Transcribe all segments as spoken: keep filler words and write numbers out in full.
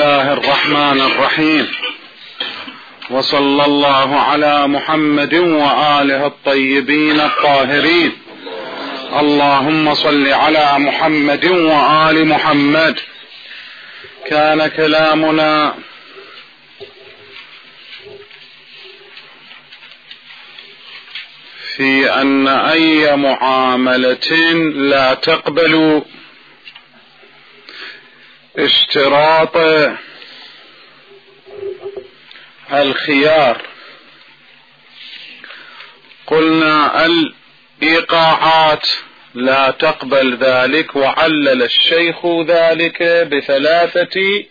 الله الرحمن الرحيم، وصلى الله على محمد وآله الطيبين الطاهرين. اللهم صل على محمد وآل محمد. كان كلامنا في أن أي معاملة لا تقبل اشتراط الخيار، قلنا الإيقاعات لا تقبل ذلك، وعلل الشيخ ذلك بثلاثة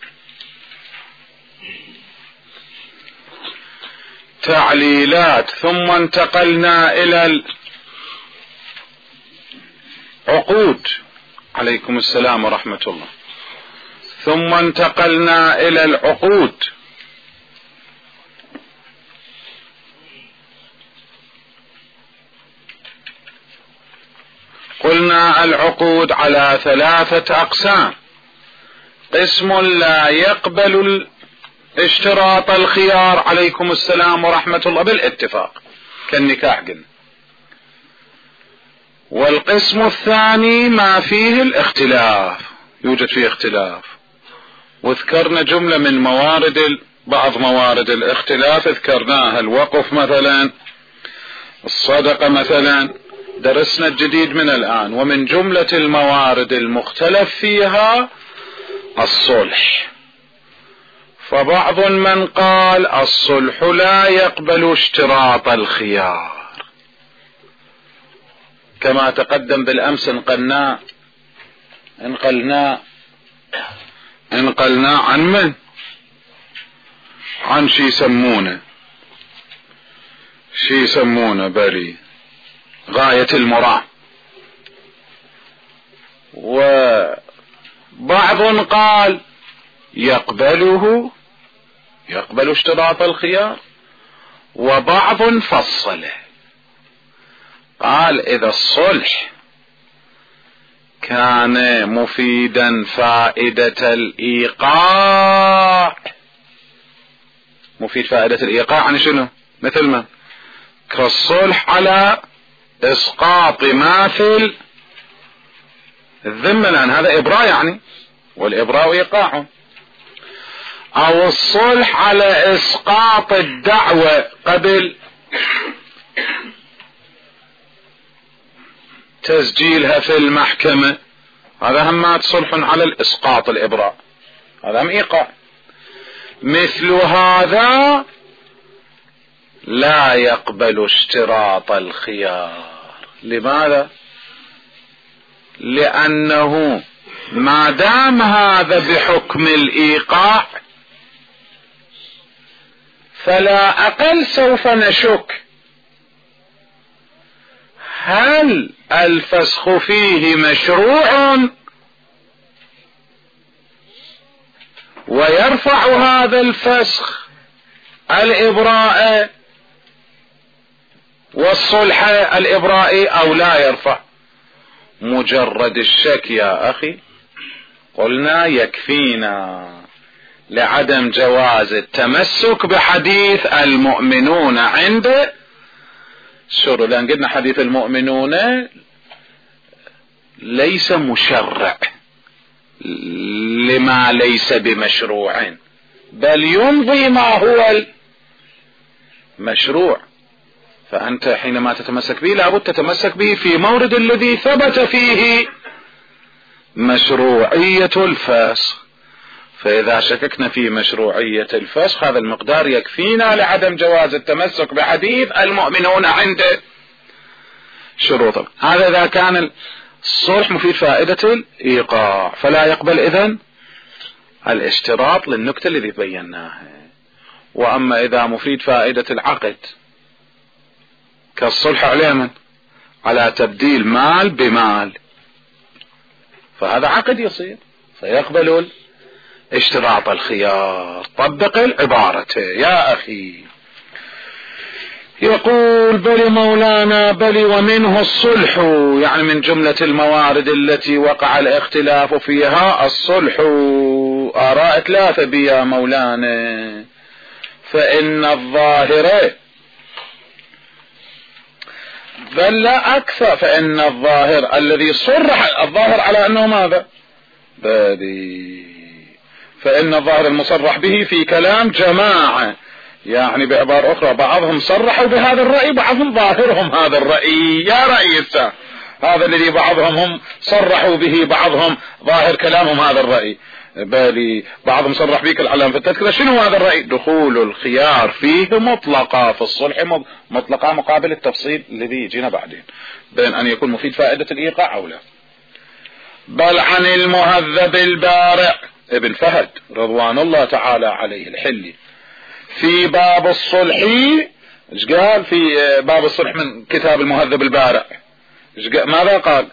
تعليلات. ثم انتقلنا إلى العقود. عليكم السلام ورحمة الله. ثم انتقلنا إلى العقود، قلنا العقود على ثلاثة أقسام: قسم لا يقبل اشتراط الخيار، عليكم السلام ورحمة الله، بالاتفاق كالنكاح قلنا. والقسم الثاني ما فيه الاختلاف، يوجد فيه اختلاف، وذكرنا جملة من موارد بعض موارد الاختلاف ذكرناها: الوقف مثلا، الصدقة مثلا، درسنا الجديد من الآن. ومن جملة الموارد المختلف فيها الصلح، فبعض من قال الصلح لا يقبل اشتراط الخيار، كما تقدم بالأمس انقلنا انقلنا انقلنا عن من؟ عن شي يسمونه شي يسمونه بلي غاية المرام. وبعض قال يقبله يقبل اشتراط الخيار، وبعض فصله قال إذا الصلح كان مفيدا فائدة الإيقاع، مفيد فائدة الإيقاع عن شنو؟ مثل ما كالصلح على إسقاط ماثل الذمة، لأن هذا إبراء يعني، والإبراء إيقاع، أو الصلح على إسقاط الدعوة قبل تسجيلها في المحكمة، هذا هم صلح على الإسقاط الإبراء، هذا هم إيقاع. مثل هذا لا يقبل اشتراط الخيار. لماذا؟ لأنه ما دام هذا بحكم الإيقاع فلا أقل سوف نشك هل الفسخ فيه مشروع ويرفع هذا الفسخ الإبراء والصلح الإبرائي أو لا يرفع. مجرد الشك يا أخي قلنا يكفينا لعدم جواز التمسك بحديث المؤمنون عند شروط، لأن قلنا حديث المؤمنون ليس مشرع لما ليس بمشروع، بل يمضي ما هو المشروع. فأنت حينما تتمسك به لابد تتمسك به في مورد الذي ثبت فيه مشروعية الفسخ. فإذا شككنا في مشروعية الفسخ هذا المقدار يكفينا لعدم جواز التمسك بحديث المؤمنون عند شروط. هذا إذا كان الصلح مفيد فائدة الإيقاع، فلا يقبل إذن الاشتراط للنكتة الذي بيناها. وأما إذا مفيد فائدة العقد كالصلح على من؟ على تبديل مال بمال، فهذا عقد يصير فيقبل اشتراط الخيار. طبق العبارة يا أخي. يقول بل مولانا بل ومنه الصلح، يعني من جملة الموارد التي وقع الاختلاف فيها الصلح. آراء ثلاثة بيا مولانا. فإن الظاهر بل لا أكثر، فإن الظاهر الذي صرح الظاهر على أنه ماذا؟ بادي. فإن الظاهر المصرح به في كلام جماعة، يعني بعبارة أخرى بعضهم صرحوا بهذا الرأي، بعضهم ظاهرهم هذا الرأي. يا رئيس هذا الذي بعضهم هم صرحوا به، بعضهم ظاهر كلامهم هذا الرأي. بالي بعضهم صرح به كالعلامة في التذكرة. شنو هذا الرأي؟ دخول الخيار فيه مطلقة، في الصلح مطلقة مقابل التفصيل الذي يجينا بعدين، بين أن يكون مفيد فائدة الإيقاع أو لا. بل عن المهذب البارع ابن فهد رضوان الله تعالى عليه الحلي في باب الصلح، ايش قال في باب الصلح من كتاب المهذب البارع؟ ماذا قال؟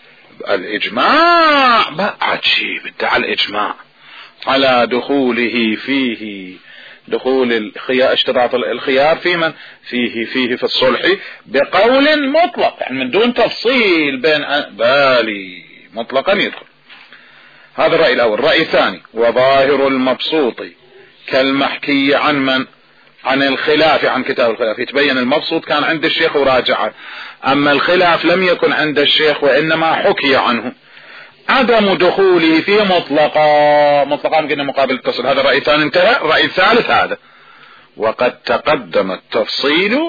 الإجماع. بعد شيء بدع الإجماع على دخوله فيه، دخول الخيار، اشتراط الخيار في من فيه فيه في الصلح بقول مطلق، يعني من دون تفصيل بين بالي مطلقا يدخل. هذا الرأي الأول. الرأي الثاني: وظاهر المبسوط كالمحكي عن من؟ عن الخلاف، عن كتاب الخلاف. يتبين المبسوط كان عند الشيخ وراجعه، أما الخلاف لم يكن عند الشيخ وإنما حكي عنه. عدم دخوله فيه مطلقا، مطلقا قلنا مقابل التصل. هذا الرأي الثاني انتهى. الرأي الثالث هذا: وقد تقدم التفصيل،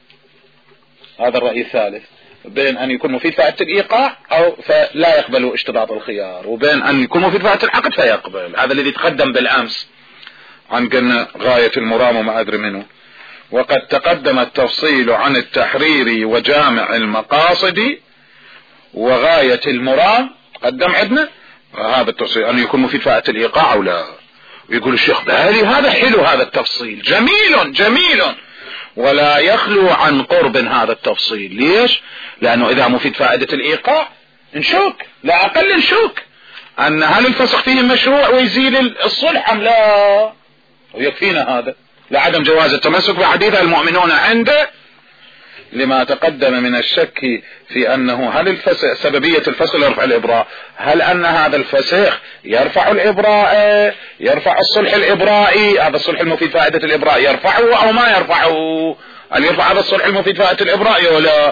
هذا الرأي الثالث، بين أن يكون مفيد فائدة الإيقاع أو فلا يقبل اشتراط الخيار، وبين أن يكون مفيد فائدة العقد فيقبل. هذا الذي تقدم بالأمس عن قلنا غاية المرام وما أدري منه. وقد تقدم التفصيل عن التحرير وجامع المقاصد وغاية المرام، قدم عندنا هذا التفصيل أن يكون مفيد فائدة الإيقاع أو لا. ويقول الشيخ بالي هذا حلو، هذا التفصيل جميل جميل، ولا يخلو عن قرب هذا التفصيل. ليش؟ لأنه إذا مفيد فائدة الإيقاع نشوك، لا أقل نشوك أن هل الفسخ فيه مشروع ويزيل الصلح أم لا، ويكفينا هذا لعدم جواز التمسك بحديث المؤمنون عنده، لما تقدم من الشك في أنه هل الفسخ سببية الفسخ يرفع الإبراء، هل أن هذا الفسخ يرفع الإبراء، يرفع الصلح الإبرائي، هذا الصلح المفيد فائدة الإبراء يرفعه أو ما يرفعه، أن يرفع هذا الصلح المفيد فائدة الإبراء ولا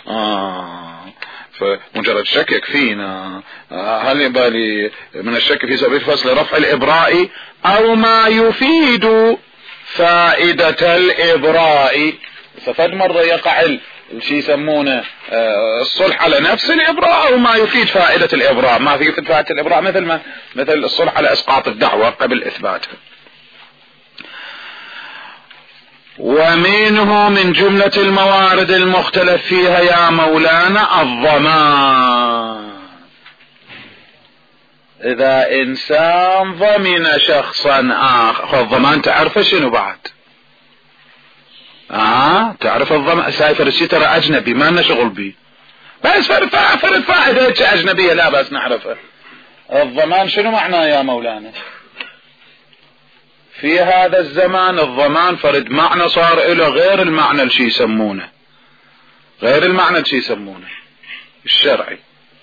آه فمجرد شك يكفينا. آه هل يبالي من الشك في سبب الفصل رفع الإبراء أو ما يفيد فائدة الإبراء. ففد مرة يقع الشيء يسمونه آه الصلح على نفس الإبراء أو ما يفيد فائدة الإبراء، ما في فائدة الإبراء مثل ما مثل الصلح على إسقاط الدعوة قبل إثباتها. ومنه من جملة الموارد المختلف فيها يا مولانا الضمان. إذا إنسان ضمن شخصا آخر، الضمان تعرف شنو بعد؟ آه تعرف الضمان سايفر الشيء ترى أجنبي ما لنا شغل به، بس فرد فائدة أجنبية لا بس نعرفها. الضمان شنو معناه يا مولانا؟ في هذا الزمان الضمان فرد معنى صار له غير المعنى الشي يسمونه، غير المعنى الشي يسمونه الشرعي.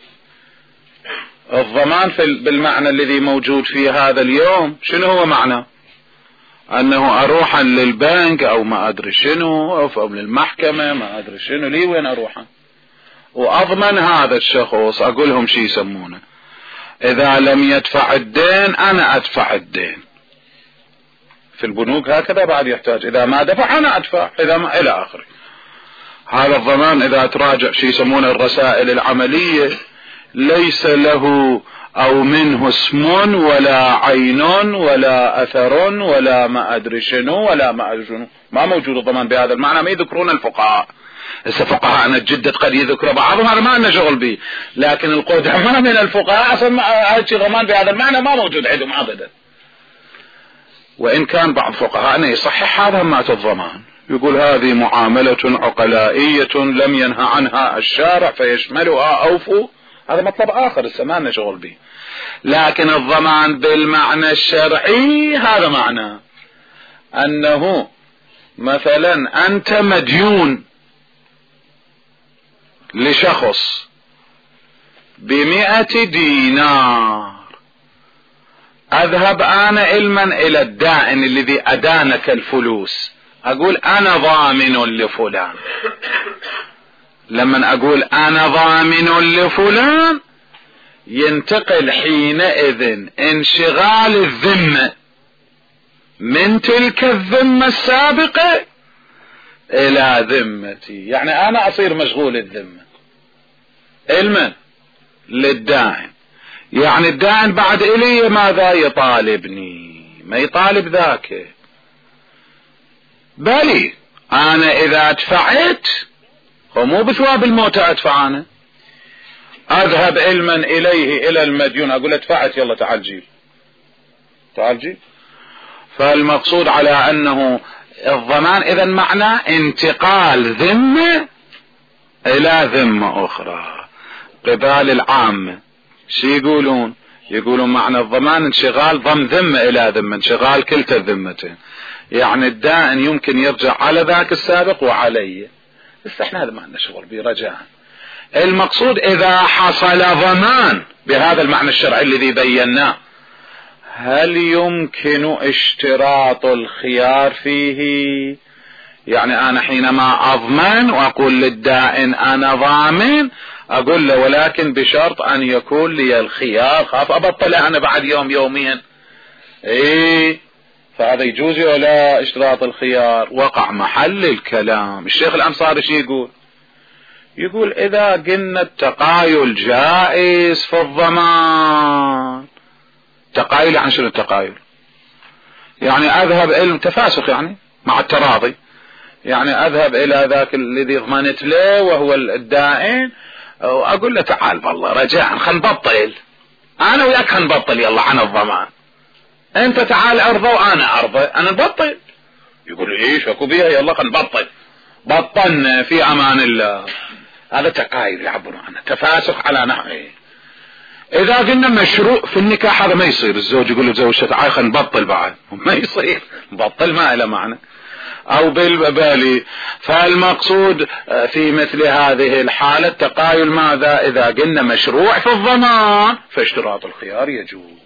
الضمان في بالمعنى الذي موجود في هذا اليوم شنو هو معنى؟ أنه أروح للبنك أو ما أدري شنو أو للمحكمة ما أدري شنو لي وين أروح وأضمن هذا الشخص، أقولهم شي يسمونه إذا لم يدفع الدين أنا أدفع الدين. في البنوك هكذا بعد يحتاج إذا ما دفع أنا أدفع إذا ما إلى آخره. هذا الضمان إذا تراجع شيء يسمونه الرسائل العملية ليس له أو منه اسم ولا عين ولا أثر ولا ما أدري شنو ولا ما أدري شنو، ما موجود الضمان بهذا المعنى. ما يذكرون الفقهاء، هسه فقهاءنا الجدد قد يذكر بعضهم هذا ما لنا شغل به، لكن القدامى من الفقهاء أصلا هذا ضمان بهذا المعنى ما موجود عندهم أبدا. وإن كان بعض فقهاءنا يصحح هذا مات الضمان، يقول هذه معاملة عقلائية لم ينهى عنها الشارع فيشملها أوفوا، هذا مطلب آخر السمان شغل به. لكن الضمان بالمعنى الشرعي هذا معناه أنه مثلا أنت مديون لشخص بمئة دينار، اذهب انا علما الى الدائن الذي ادانك الفلوس، اقول انا ضامن لفلان. لما اقول انا ضامن لفلان ينتقل حينئذ انشغال الذمة من تلك الذمة السابقة الى ذمتي، يعني انا اصير مشغول الذمة علما للدائن. يعني الدائن بعد الي ماذا يطالبني؟ ما يطالب ذاك، بلي انا اذا ادفعت ومو بثواب الموت ادفع، انا اذهب علما اليه الى المديون اقول ادفعت يلا تعال جيب تعال جيب. فالمقصود على انه الضمان اذا معنى انتقال ذمة الى ذمة اخرى. قبال العامة شو يقولون؟ يقولون معنى الضمان انشغال ضم ذمة الى ذمة، انشغال كلتا الذمتين، يعني الدائن يمكن يرجع على ذاك السابق وعليه، بس احنا هذا ما عندنا شغل به رجاء. المقصود اذا حصل ضمان بهذا المعنى الشرعي الذي بيناه، هل يمكن اشتراط الخيار فيه؟ يعني انا حينما اضمن واقول للدائن انا ضامن اقول له ولكن بشرط ان يكون لي الخيار، خاف ابطل انا بعد يوم يومين، ايه فهذا يجوز ولا اشتراط الخيار؟ وقع محل الكلام. الشيخ الأنصاري شو يقول؟ يقول اذا قلنا التقايل جائز في الضمان. تقايل يعني شنو التقايل؟ يعني اذهب الى تفاسخ يعني مع التراضي، يعني اذهب الى ذاك الذي ضمنت له وهو الدائن واقول له تعال والله رجاء خل نبطل انا وياك، خل نبطل يلا عن الضمان، انت تعال ارضى وانا ارضى، انا نبطل. يقول ايش اكو بيها يلا خل نبطل، بطلنا في امان الله. هذا تقايل يعبرون عنه تفاسخ على نحوه. اذا قلنا مشروع في النكاح هذا ما يصير، الزوج يقول لزوجته تعال خل نبطل بعد، ما يصير، نبطل ما له معنى او بالبالي. فالمقصود في مثل هذه الحالة تقايل ماذا؟ اذا قلنا مشروع في الضمان فاشتراط الخيار يجوز،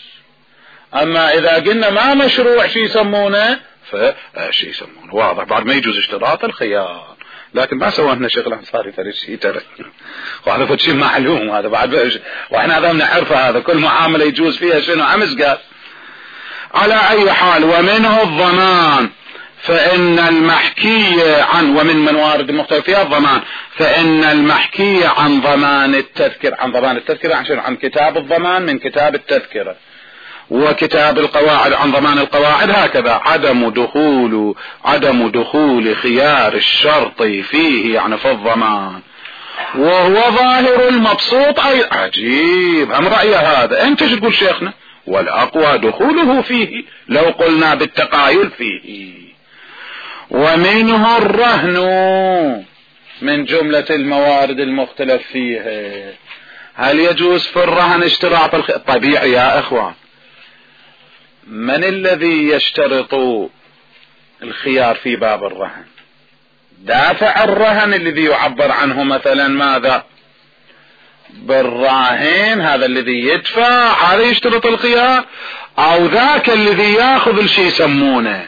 اما اذا قلنا ما مشروع شي يسمونه فشي يسمونه واضح بعد ما يجوز اشتراط الخيار. لكن ما سوينا شغل انصاري ترى شيء ترى وهذا فد شيء معلوم، هذا بعد واحنا هذا بنعرفه، هذا كل معاملة يجوز فيها شنو امس قال. على اي حال ومنه الضمان فإن المحكي عن ومن موارد المختلف فيها الضمان، فإن المحكي عن ضمان التذكرة، عن ضمان التذكرة عن, عن كتاب الضمان من كتاب التذكرة، وكتاب القواعد عن ضمان القواعد هكذا عدم دخول عدم دخول خيار الشرط فيه يعني في الضمان، وهو ظاهر المبسوط. أي عجيب هم رأي هذا، انت شو تقول شيخنا؟ والأقوى دخوله فيه لو قلنا بالتقايل فيه. ومنه الرهن من جملة الموارد المختلف فيها، هل يجوز في الرهن اشتراط الخيار؟ طبيعي يا اخوان، من الذي يشترط الخيار في باب الرهن؟ دافع الرهن الذي يعبر عنه مثلا ماذا؟ بالراهن، هذا الذي يدفع هذا يشترط الخيار، او ذاك الذي ياخذ الشيء يسمونه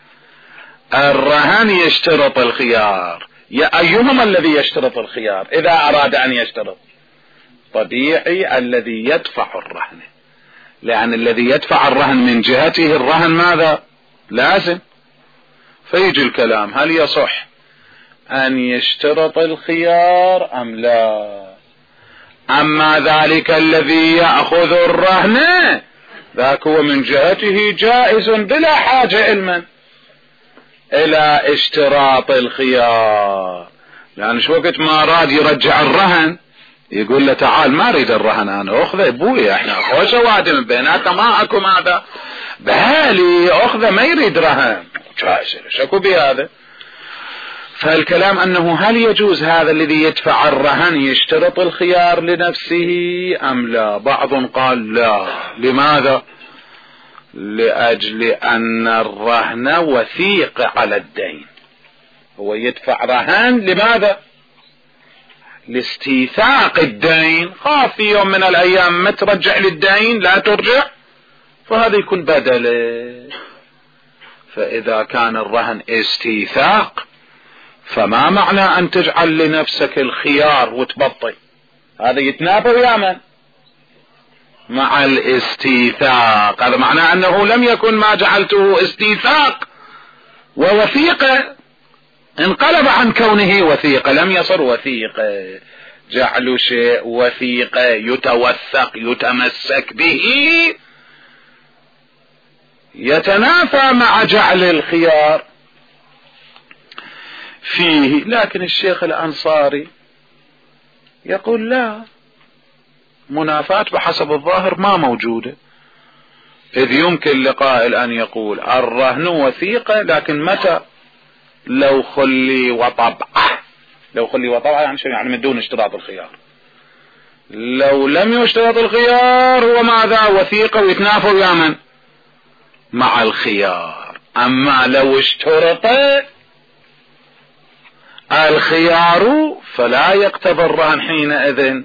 الرهن يشترط الخيار. يا ايهما الذي يشترط الخيار اذا اراد ان يشترط؟ طبيعي الذي يدفع الرهن، لان الذي يدفع الرهن من جهته الرهن ماذا؟ لازم. فيجي الكلام هل يصح ان يشترط الخيار ام لا؟ اما ذلك الذي يأخذ الرهن ذاك هو من جهته جائز بلا حاجة علما الى اشتراط الخيار، لان شو وقت ما راد يرجع الرهن يقول له تعال ما اريد الرهن انا اخذه ابوي، احنا خوش وادم بيناتنا ما اكو ماذا بهالي اخذه ما يريد رهن، جائز شكو بهذا. فالكلام انه هل يجوز هذا الذي يدفع الرهن يشترط الخيار لنفسه ام لا؟ بعض قال لا. لماذا؟ لأجل أن الرهن وثيق على الدين، هو يدفع رهن لماذا؟ لاستيثاق الدين، خاف في يوم من الأيام ما ترجع للدين لا ترجع فهذا يكون بدله. فإذا كان الرهن استيثاق فما معنى أن تجعل لنفسك الخيار وتبطي؟ هذا يتنافى ويا من؟ مع الاستيثاق. هذا معناه أنه لم يكن ما جعلته استيثاق ووثيقة، انقلب عن كونه وثيقة، لم يصر وثيقة. جعل شيء وثيقة يتوثق يتمسك به يتنافى مع جعل الخيار فيه. لكن الشيخ الأنصاري يقول لا، منافاة بحسب الظاهر ما موجودة، إذ يمكن لقائل أن يقول الرهن وثيقة، لكن متى؟ لو خلي وطبعه. لو خلي وطبعه يعني شو؟ يعني من دون اشتراط الخيار. لو لم يشترط الخيار هو ماذا؟ وثيقة ويتنافى ويا من؟ مع الخيار. أما لو اشترط الخيار فلا يقتضي الرهن حينئذ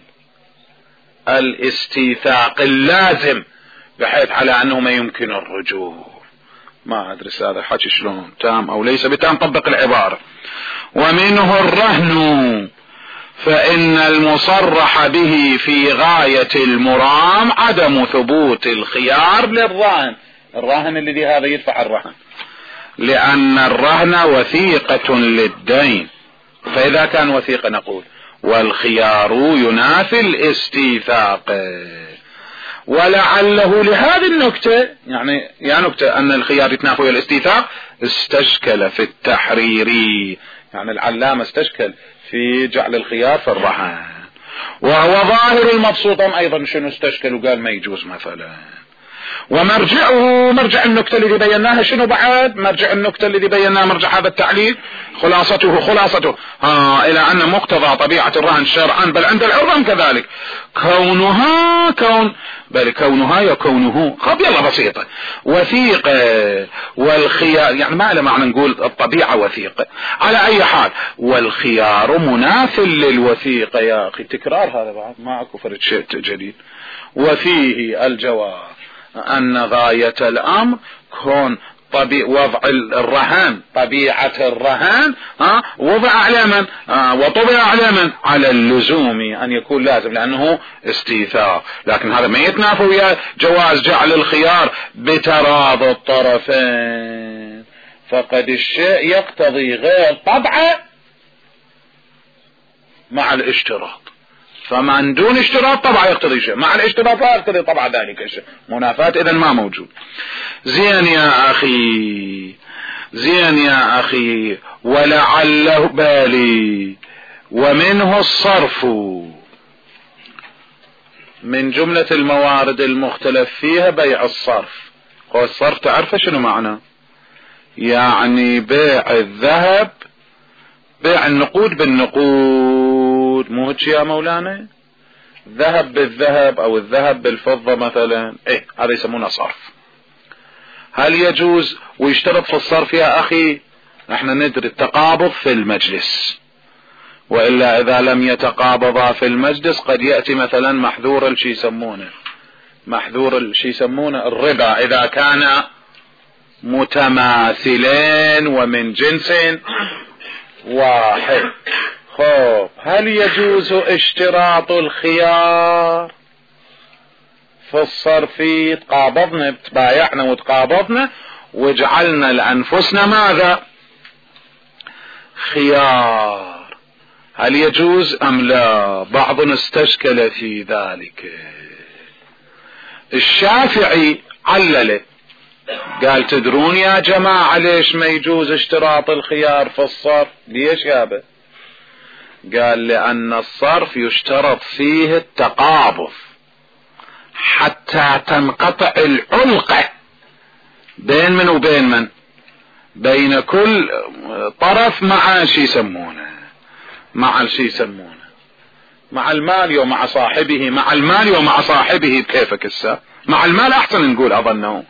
الاستيثاق اللازم، بحيث على أنه ما يمكن الرجوع. ما أدري هذا الحكي شلون تام أو ليس بتام. طبق العبارة. ومنه الرهن فإن المصرح به في غاية المرام عدم ثبوت الخيار للرهن. الرهن الذي هذا يدفع الرهن، لأن الرهن وثيقة للدين، فإذا كان وثيقة نقول والخيار ينافي الاستيثاق. ولعله لهذه النكتة، يعني يا نكتة أن الخيار يتنافي الاستيثاق، استشكل في التحريري، يعني العلامة استشكل في جعل الخيار في الرهن، وهو ظاهر المبسوطة أيضا شنو استشكل وقال ما يجوز مثلا. ومرجعه مرجع النكتة الذي بيناها شنو بعد؟ مرجع النكتة الذي بيناها مرجع هذا التعليل خلاصته خلاصته ها إلى أن مقتضى طبيعة الرهن شرعا بل عند العرض كذلك كونها كون بل كونها يكونه خب يلا بسيطة وثيقة والخيار، يعني ما له معنى نقول الطبيعة وثيقة على أي حال، والخيار مناثل للوثيقة. يا أخي تكرار هذا بعد ما أكو فرد شيء جديد. وفيه الجواب أن غاية الأمر كون طبيع وضع الرهان، طبيعة الرهان ها وضع على من ها وطبع على من؟ على اللزوم أن يكون لازم لأنه استيثاق، لكن هذا ما يتنافى ويا جواز جعل الخيار بتراضي الطرفين. فقد الشيء يقتضي غير طبعه مع الاشتراط، فمن دون اشتراط طبعا يقتضي شيء، مع الاشتراط لا يقتضي طبعا ذلك الشيء. منافاة اذا ما موجود. زين يا اخي زين يا اخي ولعله بالي. ومنه الصرف من جملة الموارد المختلف فيها بيع الصرف. هو الصرف تعرف شنو معنى؟ يعني بيع الذهب، بيع النقود بالنقود، مو هيك يا مولانا؟ ذهب بالذهب او الذهب بالفضة مثلا، ايه هذا يسمونه صرف. هل يجوز ويشترط في الصرف يا اخي؟ احنا ندري التقابض في المجلس، وإلا إذا لم يتقابضا في المجلس قد يأتي مثلا محذور الشي يسمونه محذور الشي يسمونه الربا إذا كان متماثلين ومن جنس واحد. خوف هل يجوز اشتراط الخيار في الصرف؟ تقابضنا تبايعنا وتقابضنا وجعلنا لأنفسنا ماذا؟ خيار. هل يجوز أم لا؟ بعضنا استشكل في ذلك. الشافعي علل قال تدرون يا جماعة ليش ما يجوز اشتراط الخيار في الصرف؟ ليش يابا؟ قال لأن الصرف يشترط فيه التقابض حتى تنقطع العلقة بين من وبين من؟ بين كل طرف مع شي يسمونه مع الشي يسمونه مع المال ومع صاحبه مع المال ومع صاحبه بكيفك السا مع المال أحسن نقول أظنه.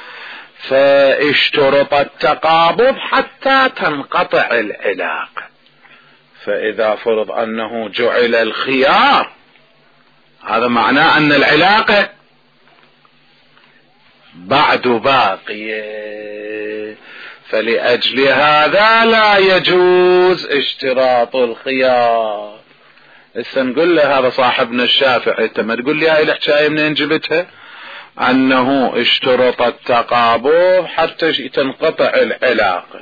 فاشترط التقابض حتى تنقطع العلاقة. فإذا فرض أنه جعل الخيار هذا معناه أن العلاقة بعد باقية، فلأجل هذا لا يجوز اشتراط الخيار. هسه نقول له هذا صاحبنا الشافعي، انت ما تقول لي هاي الحكاية منين جبتها؟ انه اشترط التقابض حتى تنقطع العلاقة.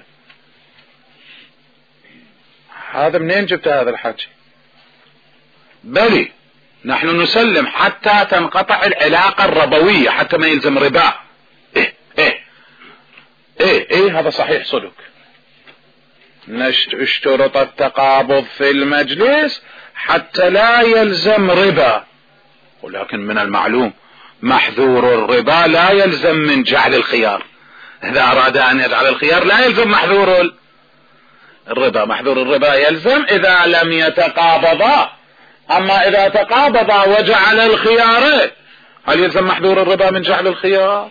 هذا منين جبت هذا الحكي؟ بلي نحن نسلم حتى تنقطع العلاقة الربوية، حتى ما يلزم ربا. ايه ايه ايه ايه هذا صحيح صدق. اشترط التقابض في المجلس حتى لا يلزم ربا، ولكن من المعلوم محذور الربا لا يلزم من جعل الخيار. إذا أراد أن يجعل الخيار لا يلزم محذور الربا، محذور الربا يلزم إذا لم يتقابضا. أما إذا تقابضا وجعل الخيار هل يلزم محذور الربا من جعل الخيار؟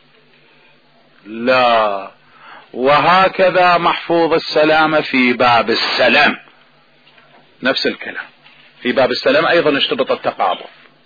لا. وهكذا محفوظ السلام في باب السلام نفس الكلام، في باب السلام أيضا اشترط التقابض.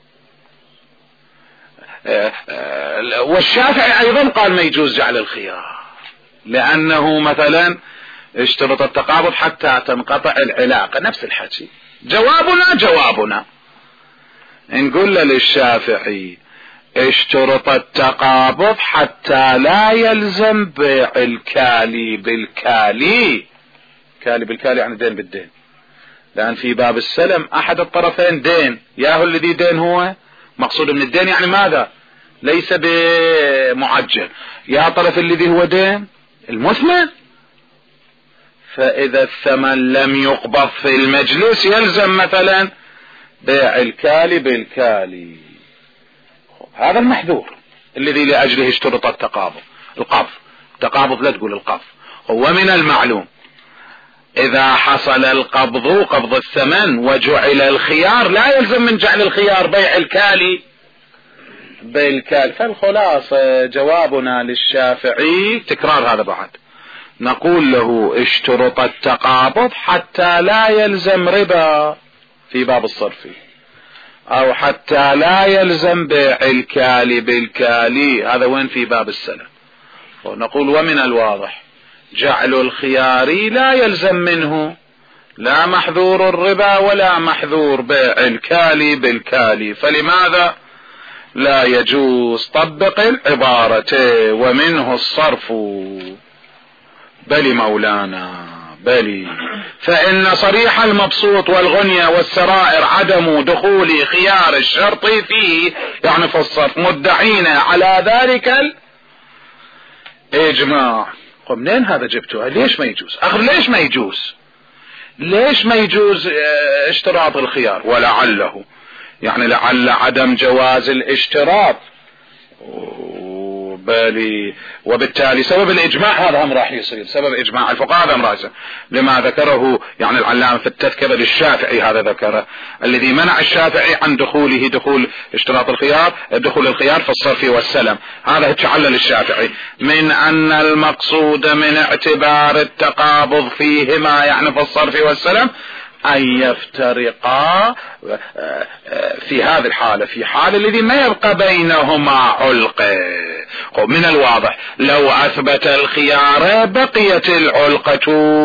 والشافعي أيضا قال ما يجوز جعل الخيار، لأنه مثلا اشترط التقابض حتى تنقطع العلاقة، نفس الحكي. جوابنا جوابنا نقول للشافعي اشترط التقابض حتى لا يلزم بيع الكالي بالكالي. كالي بالكالي يعني دين بالدين، لأن في باب السلم أحد الطرفين دين، ياهو الذي دين هو مقصود من الدين يعني ماذا؟ ليس بمعجل، يا طرف الذي هو دين المثمن. فإذا الثمن لم يقبض في المجلس يلزم مثلا بيع الكالي بالكالي. هذا المحذور الذي لأجله اشترط التقابض. القبض التقابض لا تقول القبض. هو من المعلوم إذا حصل القبض قبض الثمن وجعل الخيار لا يلزم من جعل الخيار بيع الكالي بالكالي. فالخلاصة جوابنا للشافعي تكرار هذا بعد، نقول له اشترط التقابض حتى لا يلزم ربا في باب الصرف، او حتى لا يلزم بيع الكالي بالكالي، هذا وين؟ في باب السلم. ونقول ومن الواضح جعل الخيار لا يلزم منه لا محذور الربا ولا محذور بيع الكالي بالكالي، فلماذا لا يجوز؟ طبق العبارة ومنه الصرف. بل مولانا بل، فإن صريح المبسوط والغنية والسرائر عدم دخول خيار الشرط فيه يعني في الصرف مدعين على ذلك الإجماع. منين هذا جبتوها؟ ليش ما يجوز؟ أخر ليش ما يجوز؟ ليش ما يجوز اشتراط الخيار؟ ولعله يعني لعل عدم جواز الاشتراط، بالي وبالتالي سبب الإجماع هذا هم راح يصير، سبب إجماع الفقهاء هذا هم راح يصير، لما ذكره يعني العلامة في التذكرة للشافعي، هذا ذكره الذي منع الشافعي عن دخوله دخول اشتراط الخيار دخول الخيار في الصرف والسلم. هذا تعلل الشافعي من أن المقصود من اعتبار التقابض فيهما يعني في الصرف والسلم أن يفترقا في هذه الحالة، في حال الذي ما يبقى بينهما علقة. من الواضح لو أثبت الخيار بقيت العلقة.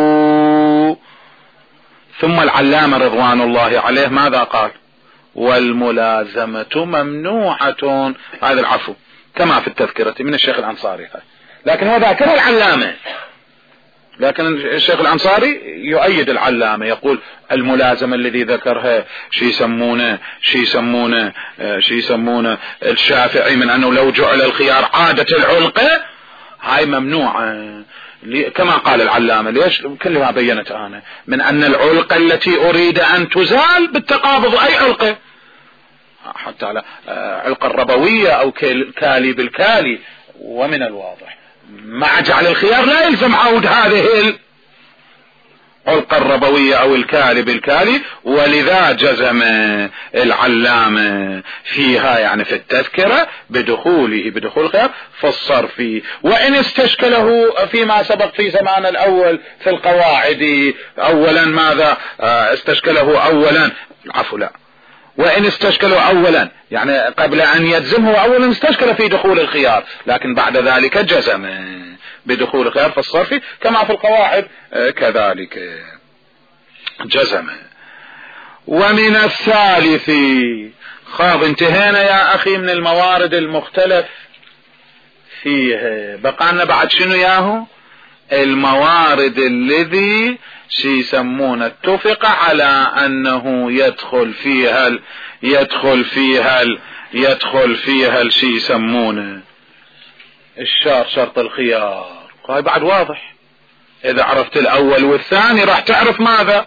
ثم العلامة رضوان الله عليه ماذا قال؟ والملازمة ممنوعة، هذا العفو كما في التذكرة من الشيخ الأنصاري، لكن هو ذاكر العلامة، لكن الشيخ الأنصاري يؤيد العلامة، يقول الملازمة الذي ذكرها شي يسمونه شي يسمونه شي يسمونه الشافعي من أنه لو جعل الخيار عادة العلقة هاي ممنوعة، كما قال العلامة. ليش؟ كل ما بينت أنا من أن العلقة التي أريد أن تزال بالتقابض أي علقة، حتى على علقة الربوية أو كالي بالكالي. ومن الواضح مع جعل الخيار لا يلزم عود هذه العلقة الربوية أو الكالي بالكالي، ولذا جزم العلامة فيها يعني في التذكرة بدخوله بدخول الخيار في الصرف. وإن استشكله فيما سبق في زمان الأول في القواعد أولا ماذا استشكله أولا العفو لا وإن استشكلوا أولا، يعني قبل أن يجزمه أولا استشكل في دخول الخيار، لكن بعد ذلك جزم بدخول الخيار في الصرف كما في القواعد كذلك جزم. ومن الثالث، خاب انتهينا يا أخي من الموارد المختلف فيه، بقى بعد شنو ياهو؟ الموارد الذي يسمونه اتفق على أنه يدخل فيها ال يدخل فيها ال يدخل فيها الشي يسمونه الشرط، شرط الخيار. هاي بعد واضح، إذا عرفت الأول والثاني راح تعرف ماذا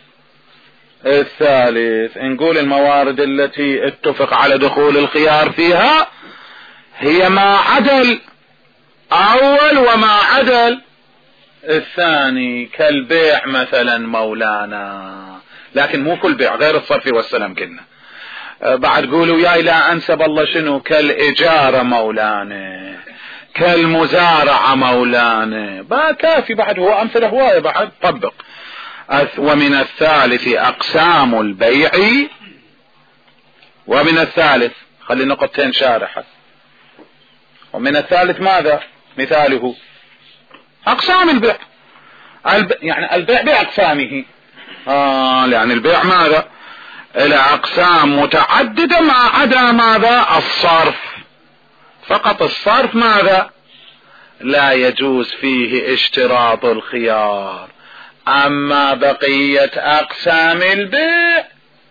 الثالث. نقول الموارد التي اتفق على دخول الخيار فيها هي ما عدل أول وما عدل الثاني، كالبيع مثلا مولانا، لكن مو كل بيع، غير الصرف والسلام كنا. بعد قولوا ياي لا أنسب الله شنو، كالإجارة مولانا، كالمزارعة مولانا، با كافي بعد، هو أمثلة هواية بعد طبق. ومن الثالث أقسام البيع، ومن الثالث خلي نقطتين شارحة. ومن الثالث ماذا مثاله؟ أقسام البيع، الب... يعني البيع بأقسامه، آه يعني البيع ماذا إلى أقسام متعددة ما عدا ماذا الصرف، فقط الصرف ماذا لا يجوز فيه اشتراط الخيار، أما بقية أقسام البيع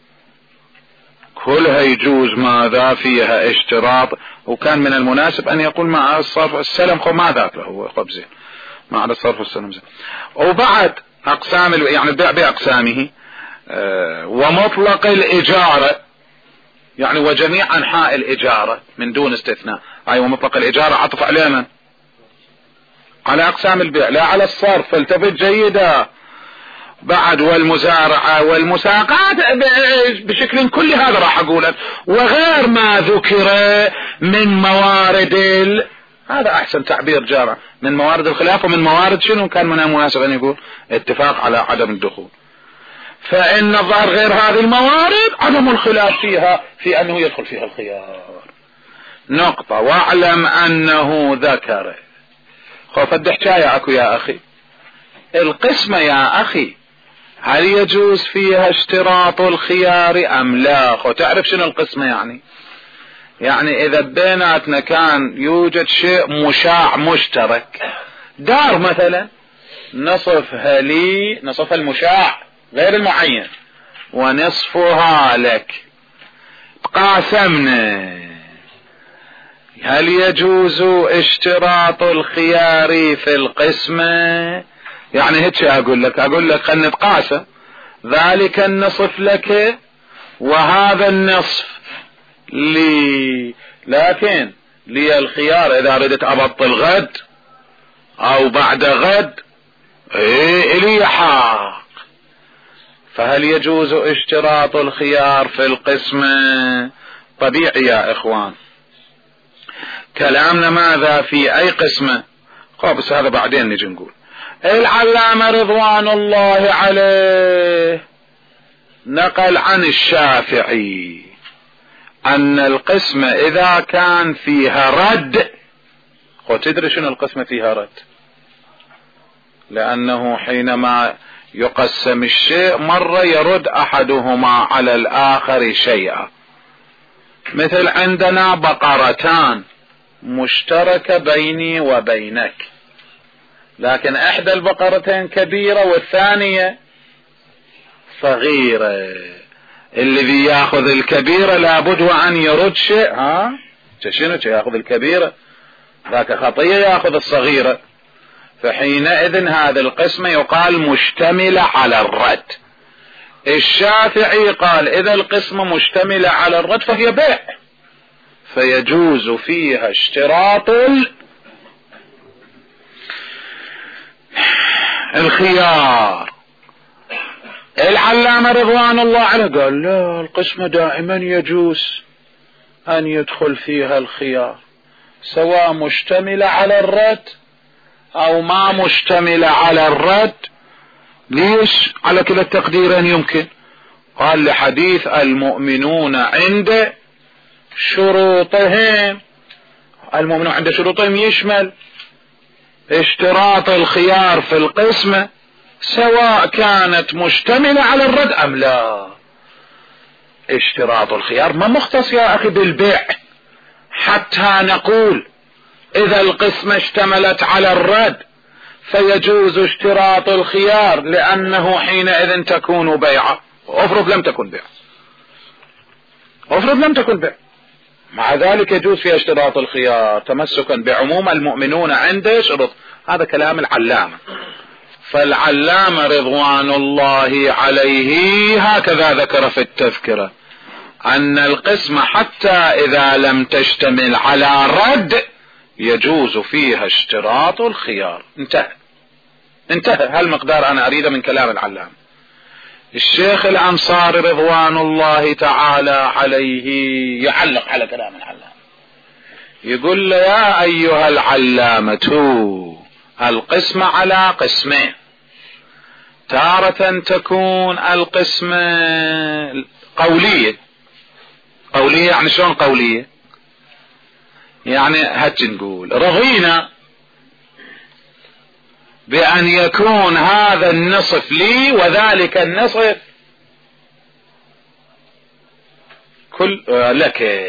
كلها يجوز ماذا فيها اشتراط. وكان من المناسب أن يقول مع الصرف السلم خو ما ذاك له خبزين مع الصرف والسلم زين. وبعد أقسام يعني البيع بأقسامه، اه ومطلق الإجارة، يعني وجميع أنحاء الإجارة من دون استثناء. أي ومطلق الإجارة عطف على من؟ على أقسام البيع لا على الصرف، فالتفت جيدا. بعد والمزارعة والمساقات بشكل كل هذا راح أقوله، وغير ما ذكر من موارد ال... هذا أحسن تعبير جارة، من موارد الخلاف، ومن موارد شنو كان منها مناسب أن يقول اتفاق على عدم الدخول. فإن الظاهر غير هذه الموارد عدم الخلاف فيها في أنه يدخل فيها الخيار. نقطة. واعلم أنه ذكر خوف الدحجاية أكو يا أخي القسمة يا أخي، هل يجوز فيها اشتراط الخيار أم لا؟ خو تعرف شنو القسمة يعني؟ يعني إذا بيناتنا كان يوجد شيء مشاع مشترك، دار مثلا نصفها لي، نصفها المشاع غير المعين، ونصفها لك، قاسمنا، هل يجوز اشتراط الخيار في القسمة؟ يعني هيك اقول لك اقول لك خلنا نتقاسم، ذلك النصف لك وهذا النصف لي، لكن لي الخيار اذا ردت ابطل غد او بعد غد ايه لي حق. فهل يجوز اشتراط الخيار في القسمة؟ طبيعي يا اخوان. كلامنا ماذا في اي قسمة؟ بس هذا بعدين نجي نقول. العلامة رضوان الله عليه نقل عن الشافعي ان القسمة اذا كان فيها رد، خو تدري شنو القسمة فيها رد؟ لانه حينما يقسم الشيء مرة يرد احدهما على الاخر شيئا. مثل عندنا بقرتان مشتركة بيني وبينك، لكن احدى البقرتين كبيرة والثانية صغيرة، الذي ياخذ الكبيرة لابد وان يرد شيء. ها شنو ياخذ الكبيرة؟ ذاك خطية ياخذ الصغيرة. فحينئذ هذا القسمة يقال مشتملة على الرد. الشافعي قال اذا القسمة مشتملة على الرد فهي بيع، فيجوز فيها اشتراط الخيار. العلامة رضوان الله عليه قال لا، القسمة دائما يجوز ان يدخل فيها الخيار سواء مشتملة على الرد او ما مشتملة على الرد. ليش؟ على كلا التقديرين يمكن. قال لحديث المؤمنون عند شروطهم، المؤمنون عند شروطهم يشمل اشتراط الخيار في القسمة سواء كانت مشتملة على الرد أم لا. اشتراط الخيار ما مختص يا أخي بالبيع، حتى نقول إذا القسمة اشتملت على الرد فيجوز اشتراط الخيار لأنه حينئذ تكون بيعة. افرض لم تكن بيع، افرض لم تكن بيع، مع ذلك يجوز فيها اشتراط الخيار تمسكا بعموم المؤمنون عند شروط. هذا كلام العلامة. فالعلامة رضوان الله عليه هكذا ذكر في التذكرة أن القسمة حتى إذا لم تشتمل على رد يجوز فيها اشتراط الخيار. انتهى انتهى هالمقدار أنا أريد من كلام العلامة. الشيخ الأنصاري رضوان الله تعالى عليه يعلق على كلام العلامة، يقول له يا أيها العلامة القسمة على قسمين، تارة تكون القسمة قولية. قولية يعني شلون قولية؟ يعني هج نقول رضينا بأن يكون هذا النصف لي وذلك النصف كل لك،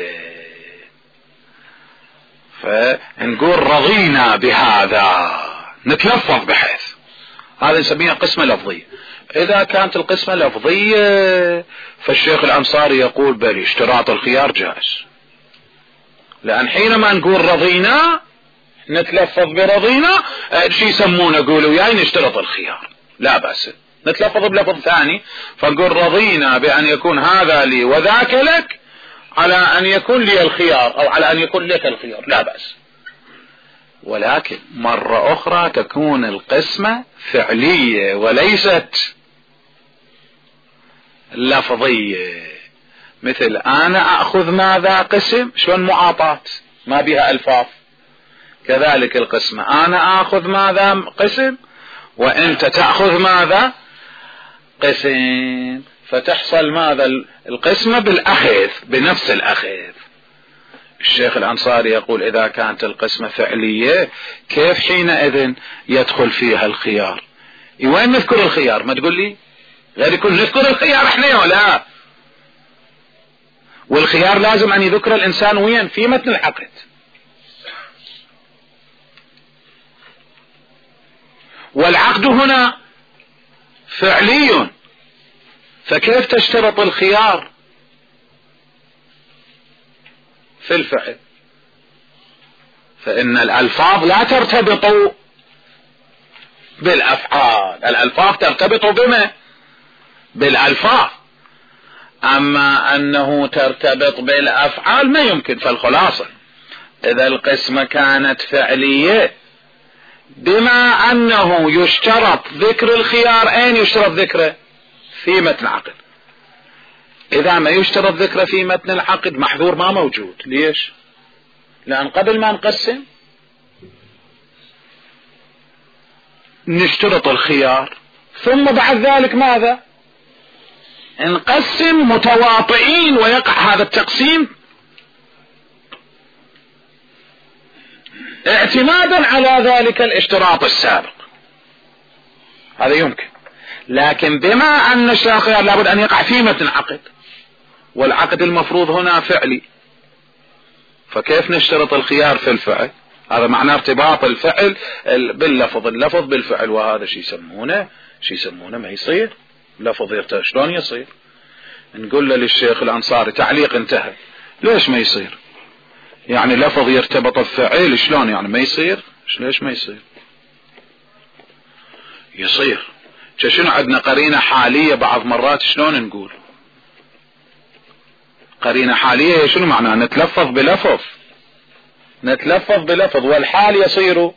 فنقول رضينا بهذا، نتلفظ بحيث هذا نسميها قسمة لفظية. إذا كانت القسمة لفظية فالشيخ الأنصاري يقول بل اشتراط الخيار جائز، لأن حينما نقول رضينا نتلفظ برضينا شي يسمونه قولوا وياي نشترط الخيار، لا بأس نتلفظ بلفظ ثاني فنقول رضينا بأن يكون هذا لي وذاك لك على أن يكون لي الخيار أو على أن يكون لك الخيار، لا بأس. ولكن مرة أخرى تكون القسمة فعلية وليست لفظية، مثل أنا أخذ ماذا قسم شلون معاطاة ما بها ألفاظ، كذلك القسمة أنا أخذ ماذا قسم وأنت تأخذ ماذا قسم، فتحصل ماذا القسمة بالأخذ بنفس الأخذ. الشيخ الأنصاري يقول إذا كانت القسمة فعلية كيف حينئذ يدخل فيها الخيار؟ وين نذكر الخيار؟ ما تقول لي غير يكون نذكر الخيار احنا ولا، والخيار لازم أن يذكر الإنسان وين في متن العقد. والعقد هنا فعلي، فكيف تشترط الخيار في الفعل؟ فإن الألفاظ لا ترتبط بالأفعال، الألفاظ ترتبط بما بالألفاظ، أما أنه ترتبط بالأفعال ما يمكن. فالخلاصة إذا القسمة كانت فعلية بما أنه يشترط ذكر الخيار، أين يشترط ذكره؟ في متن العقد. إذا ما يشترط ذكره في متن العقد محذور ما موجود. ليش؟ لأن قبل ما نقسم نشترط الخيار، ثم بعد ذلك ماذا؟ نقسم متواطئين ويقع هذا التقسيم اعتمادا على ذلك الاشتراط السابق، هذا يمكن. لكن بما أن اشتراط الخيار لابد أن يقع في متن عقد، والعقد المفروض هنا فعلي، فكيف نشترط الخيار في الفعل؟ هذا معناه ارتباط الفعل باللفظ، اللفظ بالفعل، وهذا شي يسمونه شي يسمونه ما يصير. لفظ يرتبط شلون يصير؟ نقول له للشيخ الأنصاري تعليق انتهى. ليش ما يصير؟ يعني لفظ يرتبط بفعل شلون يعني ما يصير؟ ليش ما يصير؟ يصير. شنو عندنا قرينة حالية بعض مرات شلون نقول قرينة حالية؟ شنو معناه؟ نتلفظ بلفظ، نتلفظ بلفظ والحال يصير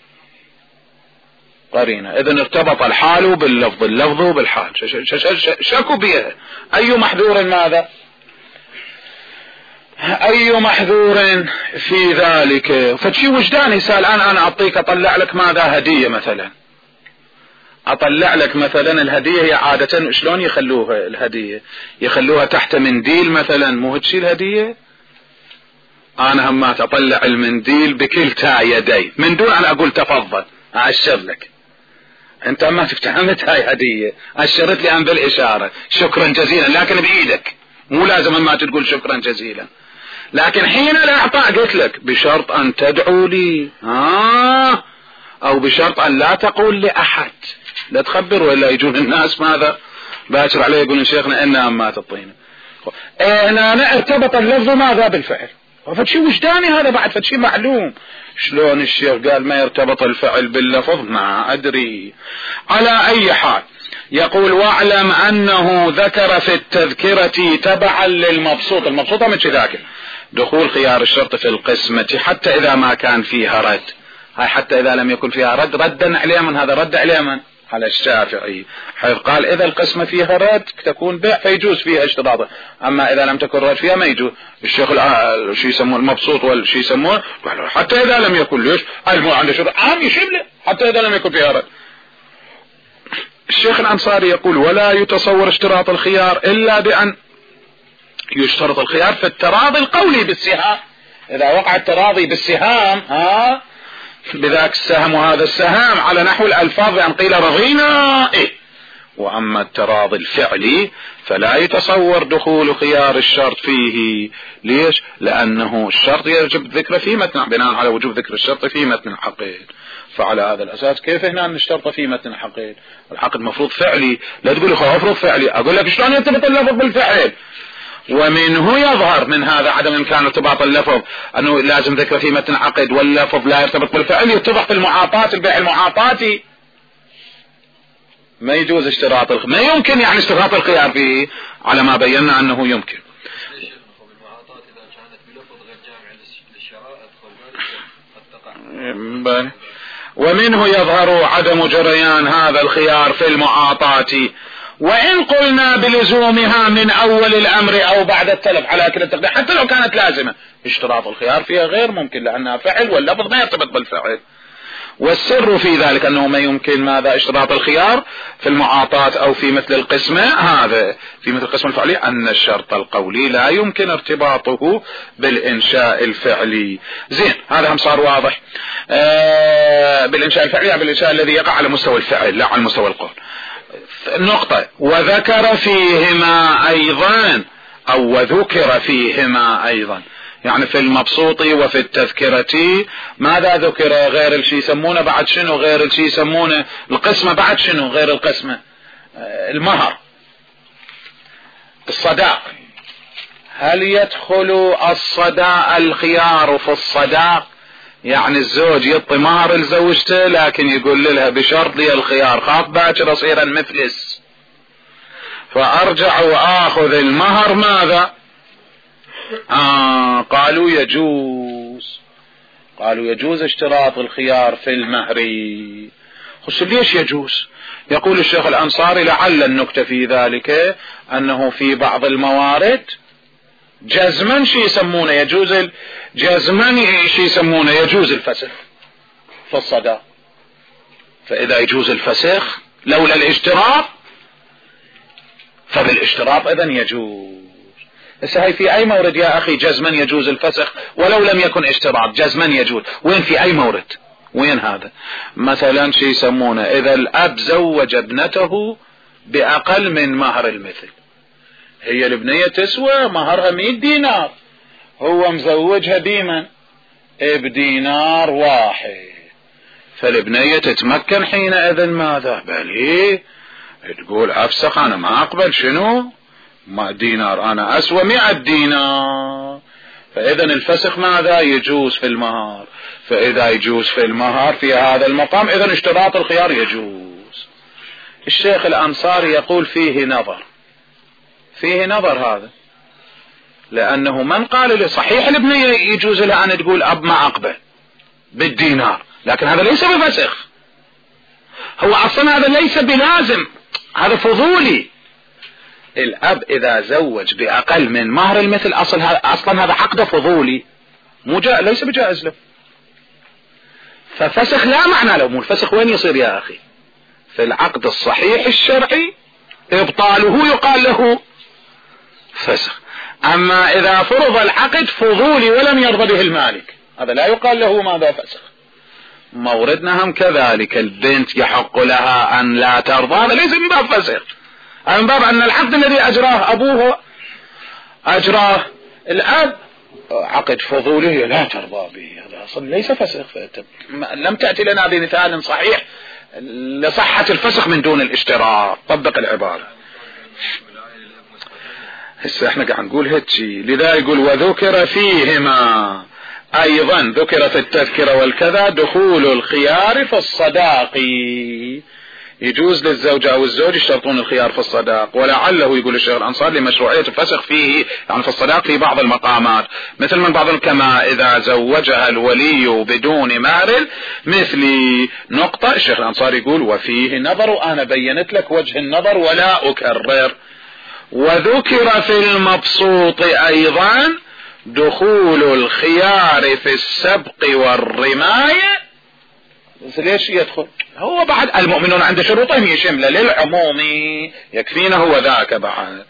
قرينة. إذن ارتبط الحال باللفظ، اللفظ بالحال، شكوا بها. أي محذور ماذا؟ أي محذور في ذلك؟ فشي وجداني سأل الآن أنا أعطيك أطلع لك ماذا هدية مثلا، اطلع لك مثلا الهدية هي عادة شلون يخلوها الهدية؟ يخلوها تحت منديل مثلا، مو هتشي الهدية؟ انا همات اطلع المنديل بكلتا يدي من دون ان اقول تفضل اعشر لك. انت ما تفتهمت هاي هدية، اشرت لي ان بالاشارة شكرا جزيلا، لكن بايدك، مو لازم ما تقول شكرا جزيلا. لكن حين الاعطاء قلت لك بشرط ان تدعو لي، آه او بشرط ان لا تقول لاحد، لا تخبر ولا يجون الناس ماذا باكر عليه يقولون شيخنا انا ما تعطينا. هنا انا ارتبط اللفظ ماذا بالفعل، فشي وجداني هذا بعد، فشي معلوم. شلون الشيخ قال ما يرتبط الفعل باللفظ؟ ما ادري. على اي حال يقول واعلم انه ذكر في التذكرة تبعا للمبسوط. المبسوطة من ذاك دخول خيار الشرط في القسمة حتى اذا ما كان فيها رد. هاي حتى اذا لم يكن فيها رد، ردا على من؟ هذا رد على من؟ على الشافعي، حيث قال اذا القسمة فيها رد تكون بيع فيجوز فيها اشتراطه، اما اذا لم تكن رد فيها ما يجوز. الشيخ شو يسمون المبسوط والشي يسمون حتى اذا لم يكن، ليش؟ المو عنده شرط عام يشمله حتى اذا لم يكن فيها رد. الشيخ الانصاري يقول ولا يتصور اشتراط الخيار الا بان يشترط الخيار في التراضي القولي بالسهام. اذا وقع التراضي بالسهام ها بذاك السهم وهذا السهام على نحو الالفاظ بان قيل رضينا إيه. واما التراضي الفعلي فلا يتصور دخول خيار الشرط فيه. ليش؟ لانه الشرط يجب ذكره في متن، بناء على وجوب ذكر الشرط في متن العقد. فعلى هذا الاساس كيف هنا نشترط في متن العقد؟ العقد مفروض فعلي، لا تقول لي مفروض فعلي، اقول لك شلون يرتبط اللفظ بالفعل؟ ومنه يظهر من هذا عدم امكان ارتباط اللفظ انه لازم ذكره في متن عقد واللفظ لا يرتبط بالفعل. يتضح في المعاطات، البيع المعاطاتي ما يجوز اشتراط الخ... ما يمكن يعني اشتراط الخيار فيه على ما بينا انه يمكن. ومنه يظهر عدم جريان هذا الخيار في المعاطات، وإن قلنا بلزومها من أول الأمر أو بعد التلف على كلا التقدير، حتى لو كانت لازمة اشتراط الخيار فيها غير ممكن لأنها فعل واللفظ ما يرتبط بالفعل. والسر في ذلك أنه ما يمكن ماذا اشتراط الخيار في المعاطات أو في مثل القسمة، هذا في مثل القسم الفعلي أن الشرط القولي لا يمكن ارتباطه بالإنشاء الفعلي. زين هذا هم صار واضح. آه بالإنشاء الفعلي بالإنشاء الذي يقع على مستوى الفعل لا على مستوى القول. نقطة. وذكر فيهما أيضا أو وذكر فيهما أيضا، يعني في المبسوط وفي التذكرة ماذا ذكر غير الشي يسمونه بعد شنو؟ غير الشي يسمونه القسمة بعد شنو؟ غير القسمة المهر، الصداق. هل يدخل الصداق الخيار في الصداق؟ يعني الزوج يعطي مهر لزوجته لكن يقول لها بشرط لي الخيار، خاف باكر اصير مفلس فارجع واخذ المهر ماذا؟ آه قالوا يجوز، قالوا يجوز اشتراط الخيار في المهر. خص ليش يجوز؟ يقول الشيخ الأنصاري لعل النكتة في ذلك أنه في بعض الموارد جزما شي يسمونه يجوز، جزما شي يسمونه يجوز الفسخ في الصداق. فإذا يجوز الفسخ لولا الاشتراط فبالاشتراط إذن يجوز. بس هاي في أي مورد يا أخي جزما يجوز الفسخ ولو لم يكن اشتراط؟ جزما يجوز وين؟ في أي مورد؟ وين هذا؟ مثلا شي يسمونه إذا الأب زوج ابنته بأقل من مهر المثل، هي الابنية تسوى مهرها مئة دينار، هو مزوجها بمن؟ بدينار واحد، فالابنية تتمكن حينئذ ماذا؟ بل تقول أفسخ أنا ما أقبل شنو؟ ما دينار أنا أسوى مئة دينار. فإذا الفسخ ماذا؟ يجوز في المهر. فإذا يجوز في المهر في هذا المقام إذا اشتراط الخيار يجوز. الشيخ الأنصاري يقول فيه نظر، فيه نظر هذا، لأنه من قال له صحيح الابنية يجوز لها أن تقول أب ما أقبل بالدينار، لكن هذا ليس بفسخ، هو أصلا هذا ليس بلازم، هذا فضولي. الأب إذا زوج بأقل من مهر المثل أصل هذا أصلا هذا عقد فضولي مو جا... ليس بجائز له، ففسخ لا معنى له. مو الفسخ وين يصير يا أخي؟ في العقد الصحيح الشرعي ابطاله يقال له فسخ. اما اذا فرض العقد فضولي ولم يرضى به المالك هذا لا يقال له ماذا فسخ. موردنا هم كذلك، البنت يحق لها ان لا ترضى، هذا ليس من باب فسخ، من باب ان العقد الذي اجراه ابوه اجراه الاب عقد فضولي لا ترضى به، هذا اصلا ليس فسخ. لم تأتي لنا بمثال صحيح لصحة الفسخ من دون الاشتراط. طبق العبارة. هسه احنا قاعد نقول هيك، لذا يقول وذكر فيهما ايضا، ذكر في التذكرة والكذا دخول الخيار في الصداق، يجوز للزوجة او الزوج يشترطون الخيار في الصداق، ولعله يقول الشيخ الانصار لمشروعية الفسخ فيه يعني في الصداق في بعض المقامات، مثل من بعض كما اذا زوجها الولي بدون مهر مثل نقطة. الشيخ الانصار يقول وفيه نظر، وانا بينت لك وجه النظر ولا اكرر. وذكر في المبسوط ايضا دخول الخيار في السبق والرماية. ليش يدخل؟ هو بعد المؤمنون عند شروطهم يشمل للعموم، يكفينا هو ذاك. بعد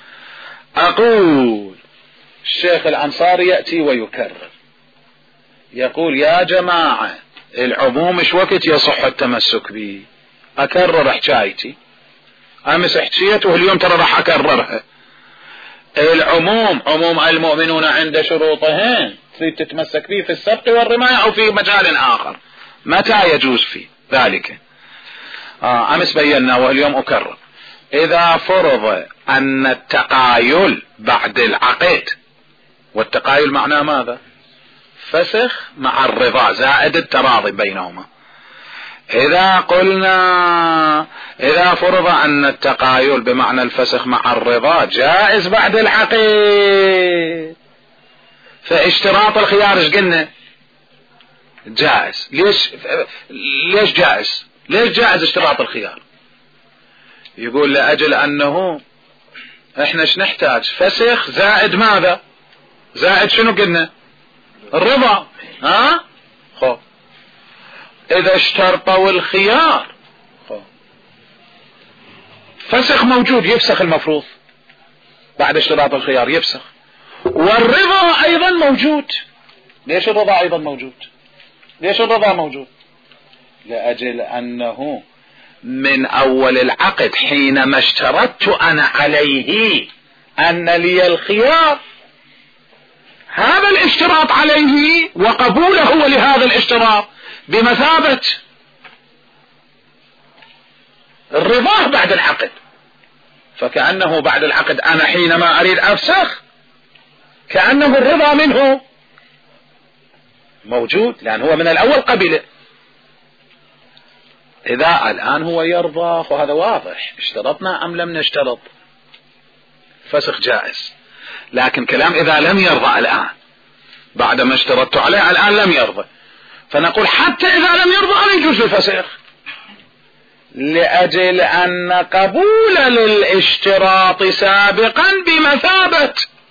اقول الشيخ الانصاري يأتي ويكرر يقول يا جماعة العموم ايش وقت يصح التمسك به؟ اكرر حكايتي، امس حكيت واليوم ترى راح اكررها. العموم عموم المؤمنون عند شروطهم تريد تتمسك به في السبق والرماية او في مجال اخر، متى يجوز فيه ذلك؟ آه امس بينا واليوم اكرر. اذا فرض ان التقايل بعد العقد، والتقايل معناه ماذا؟ فسخ مع الرضا زائد التراضي بينهما. اذا قلنا اذا فرض ان التقايل بمعنى الفسخ مع الرضا جائز بعد العقد، فاشتراط الخيار ايش قلنا؟ جائز. ليش ليش جائز؟ ليش جائز اشتراط الخيار؟ يقول لاجل انه احنا ايش نحتاج؟ فسخ زائد ماذا؟ زائد شنو قلنا؟ الرضا. ها خو اذا اشترطوا الخيار خو فسخ موجود يفسخ المفروض بعد اشتراط الخيار يفسخ، والرضا ايضا موجود. ليش الرضا ايضا موجود؟ ليش الرضا موجود؟ لأجل أنه من أول العقد حينما اشترطت أنا عليه أن لي الخيار، هذا الاشتراط عليه وقبوله لهذا الاشتراط بمثابة الرضا بعد العقد، فكأنه بعد العقد أنا حينما أريد أفسخ كأنه الرضا منه موجود، لأن هو من الأول قبله. إذا الآن هو يرضى وهذا واضح، اشترطنا أم لم نشترط؟ فسخ جائز. لكن كلام إذا لم يرضى الآن بعد ما اشترطت عليه الآن لم يرضى، فنقول حتى إذا لم يرضى أن يجوز الفسخ، لأجل أن قبول للاشتراط سابقا بمثابة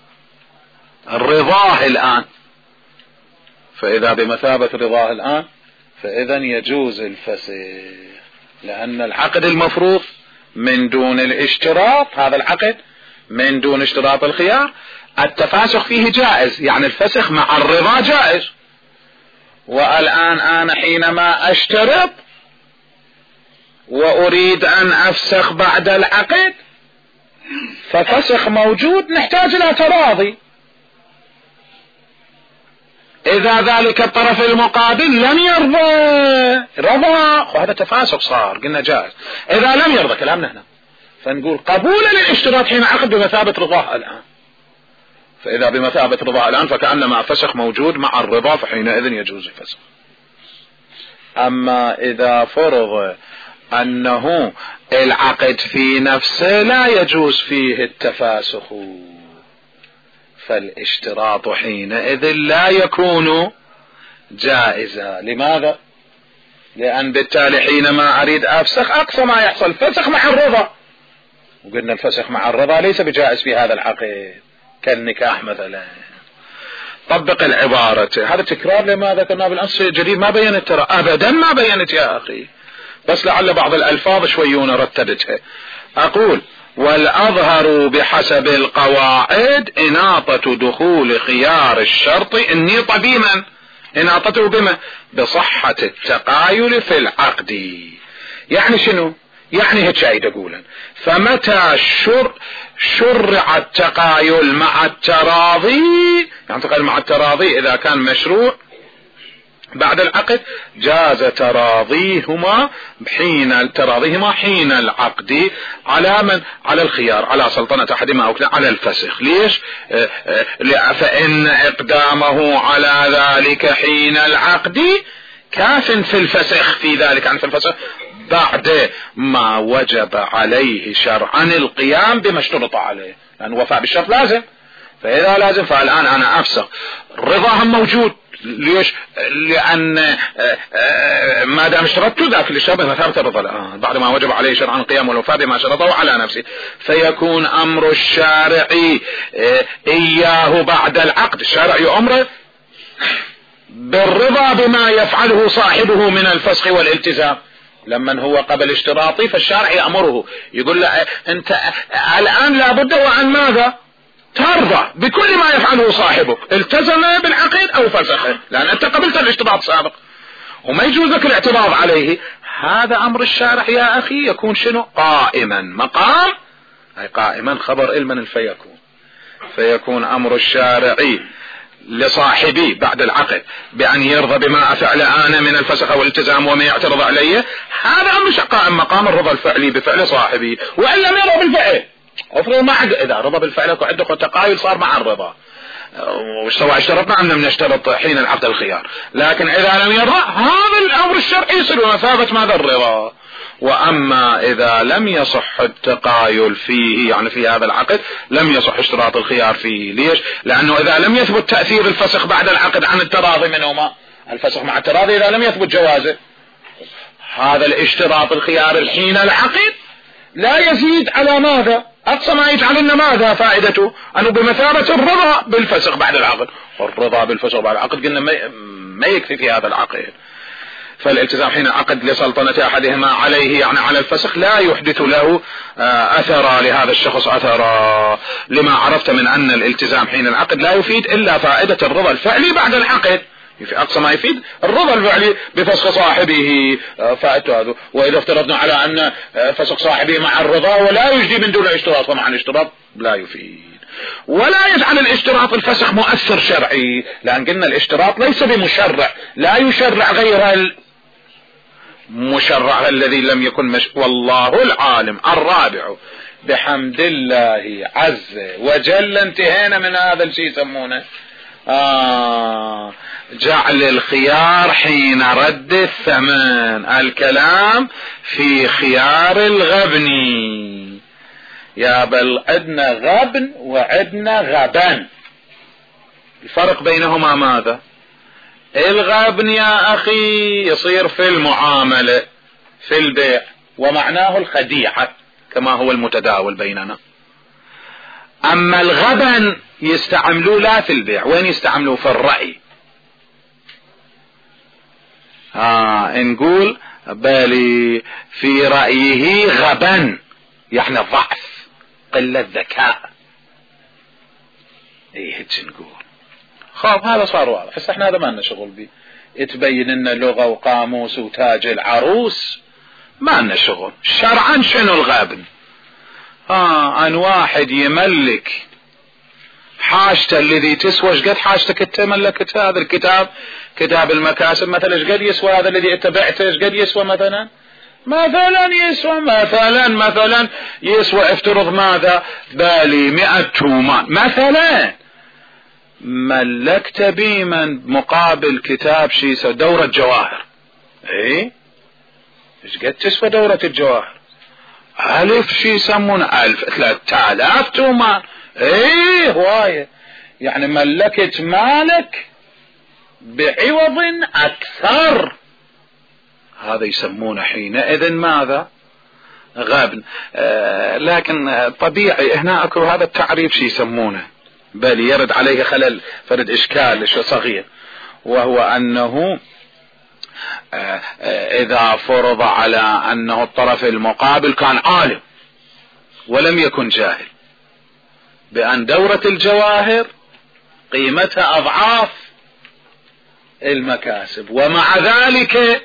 الرضاه الآن، فإذا بمثابة رضاه الآن فإذا يجوز الفسخ، لأن العقد المفروض من دون الاشتراط، هذا العقد من دون اشتراط الخيار التفاسخ فيه جائز، يعني الفسخ مع الرضا جائز. والآن أنا حينما أشترط وأريد أن أفسخ بعد العقد ففسخ موجود، نحتاج إلى تراضي. إذا ذلك الطرف المقابل لم يرضى رضى وهذا تفاسق صار قلنا جائز. إذا لم يرضى كلامنا هنا فنقول قبول للاشتراط حين عقد بمثابة رضاه الآن، فإذا بمثابة رضاه الآن فكأنما فسخ موجود مع الرضا فحينئذ يجوز الفسخ. أما إذا فرض أنه العقد في نفسه لا يجوز فيه التفاسخ فالاشتراط حينئذ لا يكون جائزا. لماذا؟ لأن بالتالي حينما أريد أفسخ أقصى ما يحصل فسخ مع الرضا، وقلنا الفسخ مع الرضا ليس بجائز في هذا العقد كالنكاح مثلا. طبق العبارة. هذا تكرار لما ذكرنا بالأمس جديد، ما بينت ترى أبدا ما بينت يا أخي. بس لعل بعض الألفاظ شويون رتبتها. أقول والأظهر بحسب القواعد إناطة دخول خيار الشرط النيطة بمن إناطته بما بصحة التقايل في العقد. يعني شنو؟ يعني هيك شيء تقولا فمتى شر شرع التقايل مع التراضي، يعني تقايل مع التراضي إذا كان مشروع بعد العقد جاز تراضيهما حين تراضيهما حين العقد على من؟ على الخيار، على سلطنة أحدهما أو على الفسخ. ليش؟ فإن إقدامه على ذلك حين العقد كاف في الفسخ في ذلك عن في الفسخ بعد ما وجب عليه شرعا القيام بما اشترط عليه، لأن وفاء بالشرط لازم. فإذا لازم فالآن أنا أفسخ، رضاهم موجود. ليش؟ لأن ما دام اشترطت ذاك للشرط مثابة الرضا الآن بعد ما وجب عليه شرعا القيام والوفاء بما شرطه على نفسه، فيكون أمر الشارع إياه بعد العقد. الشارع يأمره بالرضا بما يفعله صاحبه من الفسخ والالتزام. لمن هو قبل اشتراطي فالشارع يأمره يقول له أنت الآن لابد وعن ماذا؟ ترضى بكل ما يفعله صاحبك، التزم بالعقد أو فسخه، لأن أنت قبلت الاشتراط سابق وما يجوز لك الاعتراض عليه. هذا أمر الشارع يا أخي يكون شنو؟ قائما مقام، أي قائما خبر علما الفيكون، فيكون أمر الشارع لصاحبي بعد العقد بأن يرضى بما أفعل أنا من الفسخ والالتزام وما يعترض عليه. هذا أمر قائم مقام الرضا الفعلي بفعل صاحبي، وإن لم يرضى بالفعل افرض ما عد إذا رضى بالفعل وعندك تقايل صار مع الرضا، سواء اشترطنا أم لم نشترط حين العقد الخيار، لكن إذا لم يرضى هذا الأمر الشرعي يصير مثابة ماذا؟ الرضا. وأما إذا لم يصح التقايل فيه، يعني في هذا العقد لم يصح اشتراط الخيار فيه. ليش؟ لأنه إذا لم يثبت تأثير الفسخ بعد العقد عن التراضي منهما، الفسخ مع التراضي إذا لم يثبت جوازه، هذا الاشتراط الخيار الحين العقد لا يزيد على ماذا؟ أقصى ما يجعل لنا ماذا فائدته؟ أنه بمثابة الرضا بالفسخ بعد العقد، والرضا بالفسخ بعد العقد قلنا ما يكفي في هذا العقد. فالالتزام حين العقد لسلطنة أحدهما عليه يعني على الفسخ لا يحدث له أثر لهذا الشخص أثر، لما عرفت من أن الالتزام حين العقد لا يفيد إلا فائدة الرضا الفعلي بعد العقد، في أقصى ما يفيد الرضا الفعلي بفسخ صاحبه فائدته هذا. وإذا افترضنا على أن فسخ صاحبه مع الرضا ولا يجدي من دون اشتراط، فمع الاشتراط لا يفيد. ولا يجعل الاشتراط الفسخ مؤثر شرعي، لأن قلنا الاشتراط ليس بمشرع، لا يشرع غير المشرع الذي لم يكن مش... والله العالم. الرابع بحمد الله عز وجل انتهينا من هذا الشيء يسمونه آه جعل الخيار حين رد الثمن. الكلام في خيار الغبن. يا بل عدنا غبن وعدنا غبن، الفرق بينهما ماذا؟ الغبن يا أخي يصير في المعاملة في البيع ومعناه الخديعة كما هو المتداول بيننا. أما الغبن يستعملوه لا في البيع، وين يستعملوه؟ في الرأي. آه نقول بالي في رأيه غبن يعني ضعف قلة ذكاء، ايه هيك نقول. خاب هذا صار واضح. بس احنا هذا ما لنا شغل به، تبين لنا لغة وقاموس وتاج العروس ما لنا شغل. شرعا شنو الغبن؟ اه ان واحد يملك حاجته الذي تسوى. ايش قد حاجتك انت ملكت هذا الكتاب كتاب المكاسب مثلا؟ ايش قد يسوى هذا الذي انت بعته؟ ايش قد يسوى مثلا؟ مثلا يسوى مثلا مثلا يسوى افترض ماذا؟ بالي مئة تومان مثلا. ملكت بمن مقابل كتاب شي يسوى دورة جواهر. ايه ايش قد تسوى دورة الجواهر؟ الف شي يسمونه الف ثلاثة آلاف تومان. ايه هواية، يعني ملكت مالك بعوض اكثر. هذا يسمونه حينئذ ماذا؟ غبن. آه لكن طبيعي هنا اكو هذا التعريف شي يسمونه، بل يرد عليه خلل فرد اشكال صغير، وهو انه إذا فرض على أنه الطرف المقابل كان عالم ولم يكن جاهل بأن دورة الجواهر قيمتها أضعاف المكاسب ومع ذلك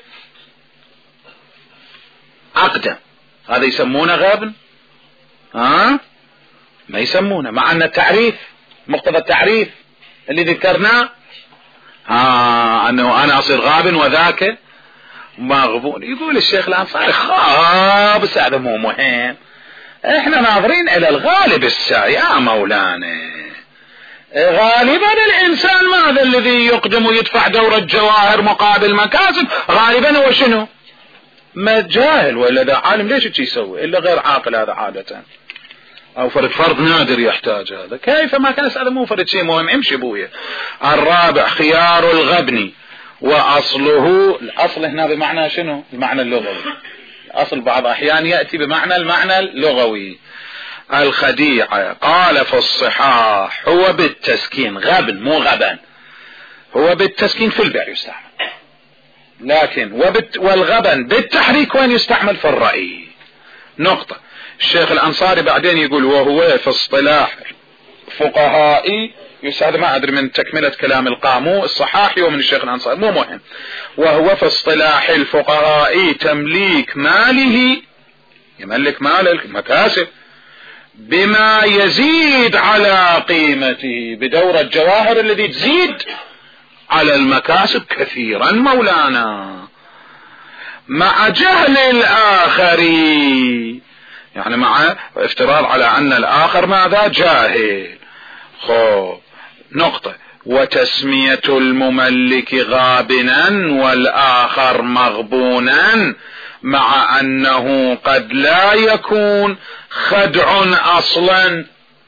أقدم، هذا يسمونه غبن؟ ها؟ ما يسمونه، مع أن التعريف مقتضى التعريف اللي ذكرناه ها أنه أنا أصير غابن وذاك مغبون. يقول الشيخ الأنصاري خابس، هذا مو مهم، احنا ناظرين الى الغالب السعي يا مولانا. غالبا الانسان ماذا الذي يقدم ويدفع دورة جواهر مقابل مكاسب؟ غالبا هو شنو؟ ما جاهل، ولا ذا عالم ليش تشي يسوي الا غير عاقل، هذا عادة او فرد فرد نادر يحتاج هذا. كيف ما كان هذا مو فرد شيء مهم. امشي بويا. الرابع خيار الغبن واصله، الاصل هنا بمعنى شنو؟ المعنى اللغوي. الاصل بعض احيان يأتي بمعنى المعنى اللغوي. الخديعة قال في الصحاح هو بالتسكين، غبن مو غبن، هو بالتسكين في البيع يستعمل، لكن وبت والغبن بالتحريك وين يستعمل؟ في الرأي. نقطة. الشيخ الأنصاري بعدين يقول وهو في اصطلاح فقهائي يساعد، ما أدري من تكملة كلام القامو الصحاحي ومن الشيخ الأنصاري مو مهم. وهو في اصطلاح الفقهاء تمليك ماله، يملك مال المكاسب بما يزيد على قيمته، بدورة جواهر الذي تزيد على المكاسب كثيرا مولانا، مع جهل الآخر، يعني مع افتراض على أن الآخر ماذا؟ جاهل. خب نقطة. وتسمية المملك غابنا والآخر مغبونا مع أنه قد لا يكون خدع أصلا.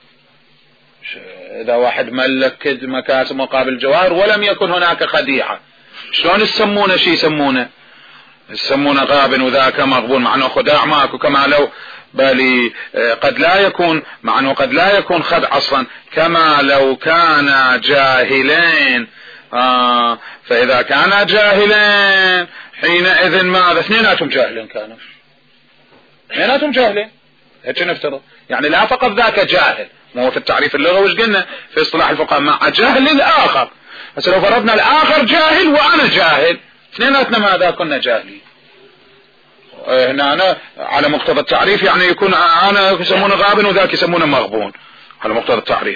إذا واحد ملك مكاسب مقابل جواهر ولم يكن هناك خديعة، شلون يسمونه؟ شي يسمونه يسمونه غابن وذاك مغبون، مع أنه خداع ماكو، كما لو بل قد لا يكون، مع أنه قد لا يكون خدع أصلا، كما لو كان جاهلين. آه فإذا كان جاهلين حينئذ ماذا؟ اثنيناتهم جاهلين، كانوا اثنيناتهم جاهلين، هيك نفترض. يعني لا فقط ذاك جاهل، مو في التعريف اللغوي وش قلنا في اصطلاح الفقهاء؟ مع جهل الآخر. بس لو فرضنا الآخر جاهل وأنا جاهل، اثنيناتنا ماذا؟ كنا جاهلين. هنا أنا على مقتضى التعريف يعني يكون أنا يسمونه غابن وذاك يسمونه مغبون على مقتضى التعريف.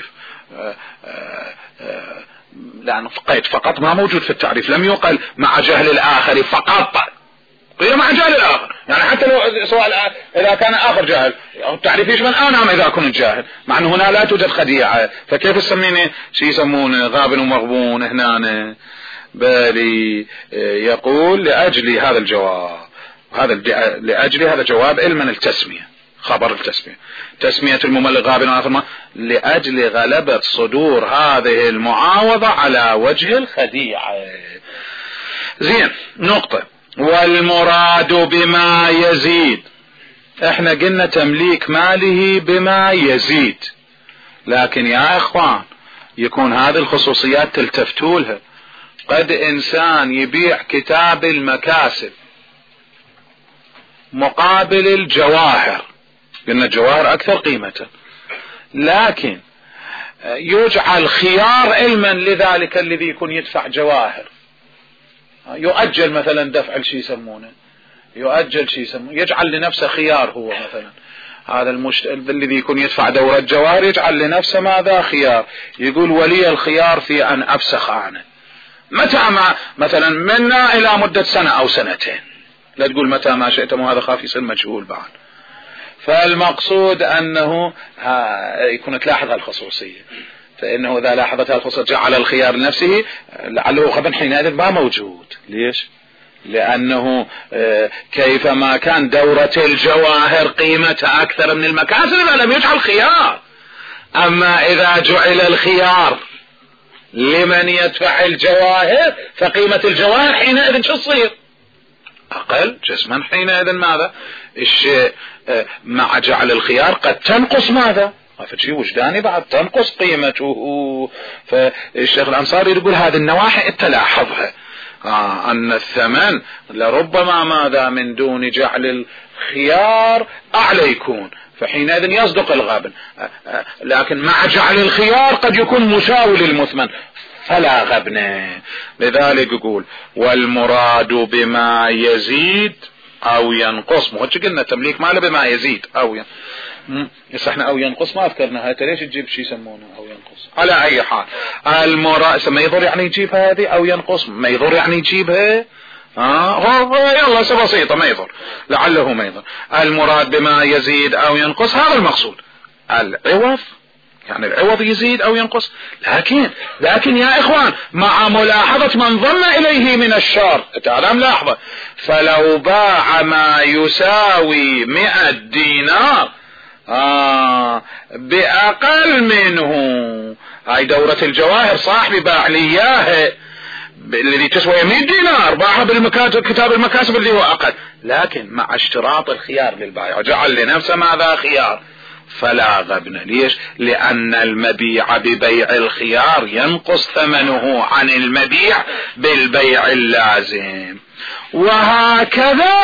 لأنه قيد فقط ما موجود في التعريف، لم يقل مع جهل الآخر فقط، قيل مع جهل الآخر. يعني حتى لو سواء إذا كان آخر جاهل التعريف يشمل أنا إذا كنت جاهل، مع أنه هنا لا توجد خديعة، فكيف تسميني شي يسمونه غابن ومغبون هنا؟ بل يقول لأجل هذا الجواب، هذا لأجل هذا جواب علما التسمية، خبر التسمية، تسمية المملك غابن وآخر لأجل غلبة صدور هذه المعاوضة على وجه الخديعة. زين. نقطة. والمراد بما يزيد، احنا قلنا تمليك ماله بما يزيد، لكن يا اخوان يكون هذه الخصوصيات تلتفتوا لها. قد انسان يبيع كتاب المكاسب مقابل الجواهر، قلنا الجواهر اكثر قيمة، لكن يجعل خيار علما لذلك الذي يكون يدفع جواهر، يؤجل مثلا دفع الشي يسمونه، يؤجل شي يسمونه، يجعل لنفسه خيار. هو مثلا هذا المشت... الذي يكون يدفع دورة جواهر يجعل لنفسه ماذا؟ خيار. يقول ولي الخيار في أن أفسخ عنه متى ما مثلا منا إلى مدة سنة أو سنتين، لا تقول متى ما شئتم، وهذا خاف يصير مجهول بعد. فالمقصود أنه يكون تلاحظ الخصوصية، فإنه إذا لاحظت الخصوصية جعل الخيار لنفسه، لعله غبن حينئذ ما موجود. ليش؟ لأنه كيفما كان دورة الجواهر قيمتها أكثر من المكاسب إذا لم يجعل خيار. أما إذا جعل الخيار لمن يدفع الجواهر فقيمة الجواهر حينئذ شو تصير؟ أقل جسما. حينئذ ماذا؟ الشيء مع جعل الخيار قد تنقص ماذا؟ فشي وجداني بعد تنقص قيمته. فالشيخ الأنصاري يقول هذه النواحي تلاحظها، آه أن الثمن لربما ماذا من دون جعل الخيار أعلى يكون، فحينئذ يصدق الغابن، آه آه لكن مع جعل الخيار قد يكون مساوي للمثمن فلا غبن. لذلك يقول والمراد بما يزيد أو ينقص. مو قلنا تمليك ماله بما يزيد أو ين... يس احنا أو ينقص ما أذكرنا هاي، ليش تجيب شيء يسمونه أو ينقص؟ على أي حال المراد ما يضر يعني يجيب هذه أو ينقص، ما يضر يعني يجيبها آه يلا بسيطة ما يضر، لعله ما يضر. المراد بما يزيد أو ينقص هذا المقصود. العوض يعني العوض يزيد أو ينقص، لكن لكن يا إخوان مع ملاحظة من ضم إليه من الشر. تعالى ملاحظة، فلو باع ما يساوي مئة دينار آه بأقل منه، هاي دورة الجواهر صاحبي باع لي إياها الذي تسوي مئة دينار، باعها بالمكاتب كتاب المكاسب اللي هو أقل، لكن مع اشتراط الخيار للبائع، جعل لنفسه ماذا خيار، فلا غبن. ليش؟ لأن المبيع ببيع الخيار ينقص ثمنه عن المبيع بالبيع اللازم. وهكذا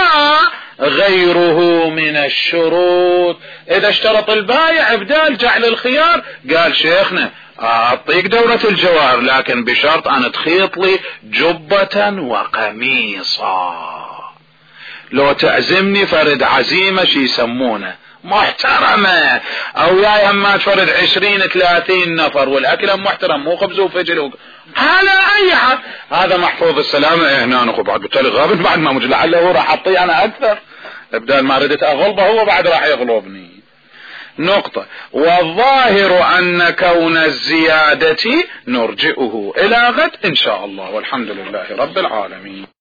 غيره من الشروط، إذا اشترط البائع إبدال جعل الخيار، قال شيخنا أعطيك دورة الجوار لكن بشرط أن تخيط لي جبة وقميصا، لو تعزمني فرد عزيمة شي يسمونه محترمة، او يا اما تفرد عشرين ثلاثين نفر والاكل محترم مو خبز وفجل، على اي حال هذا محفوظ السلامة. إيه هنا نخو بعد بالتالي غابت بعد ما مجد لعله راح اعطيه انا اكثر، ابدال ما ردت اغلبه هو بعد راح يغلبني. نقطة. والظاهر ان كون الزيادة نرجئه الى غد ان شاء الله، والحمد لله رب العالمين.